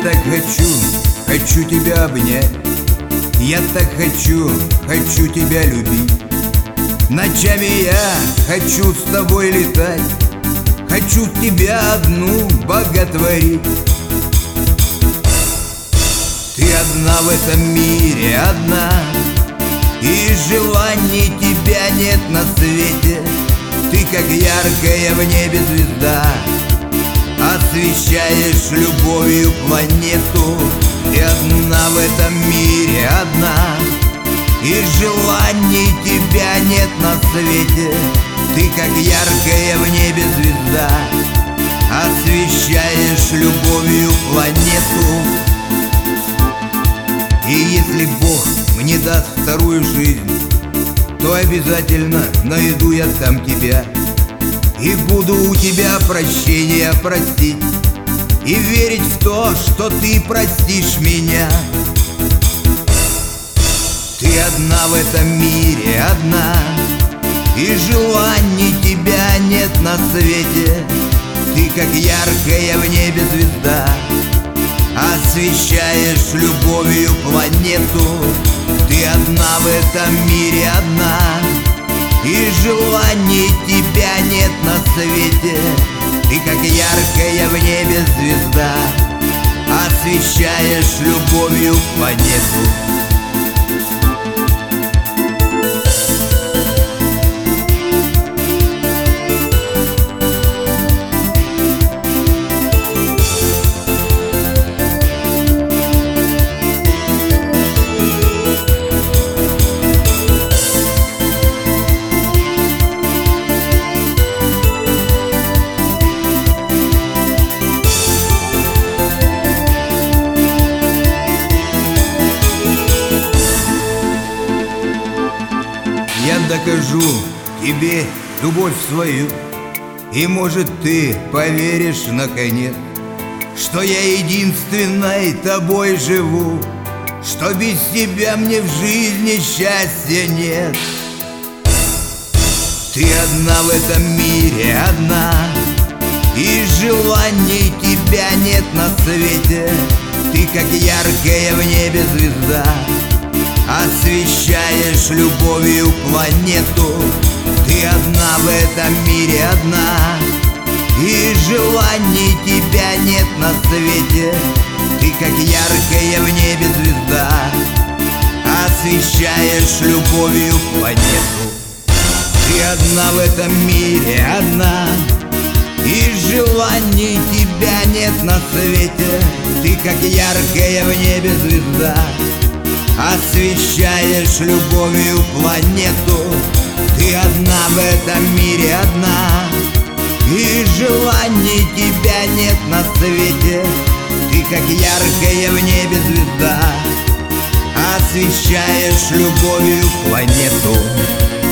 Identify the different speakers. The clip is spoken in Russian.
Speaker 1: так хочу тебя обнять. Я так хочу тебя любить. Ночами я хочу с тобой летать, хочу тебя одну боготворить. Ты одна в этом мире, одна, и желаний тебя нет на свете. Ты как яркая в небе звезда, освещаешь любовью планету. Ты одна в этом мире, одна, и желаний тебя нет на свете. Ты как яркая в небе звезда, освещаешь любовью планету. И если Бог мне даст вторую жизнь, то обязательно найду я там тебя, и буду у тебя прощения просить, и верить в то, что ты простишь меня. Ты одна в этом мире, одна, и желаний тебя нет на свете. Ты как яркая в небе звезда, освещаешь любовью планету. Ты одна в этом мире, одна, и желаний тебя нет на свете. Ты как яркая в небе звезда, освещаешь любовью планету. Я докажу тебе любовь свою, и может ты поверишь наконец, что я единственной тобой живу, что без тебя мне в жизни счастья нет. Ты одна в этом мире, одна, и желаний тебя нет на свете. Ты как яркая в небе звезда, освещаешь любовью планету. Ты одна в этом мире, одна, и желаний тебя нет на свете. Ты как яркая в небе звезда, освещаешь любовью планету. Ты одна в этом мире, одна, и желаний тебя нет на свете. Ты как яркая в небе звезда, освещаешь любовью планету. Ты одна в этом мире, одна, и желаний тебя нет на свете. Ты как яркая в небе звезда, освещаешь любовью планету.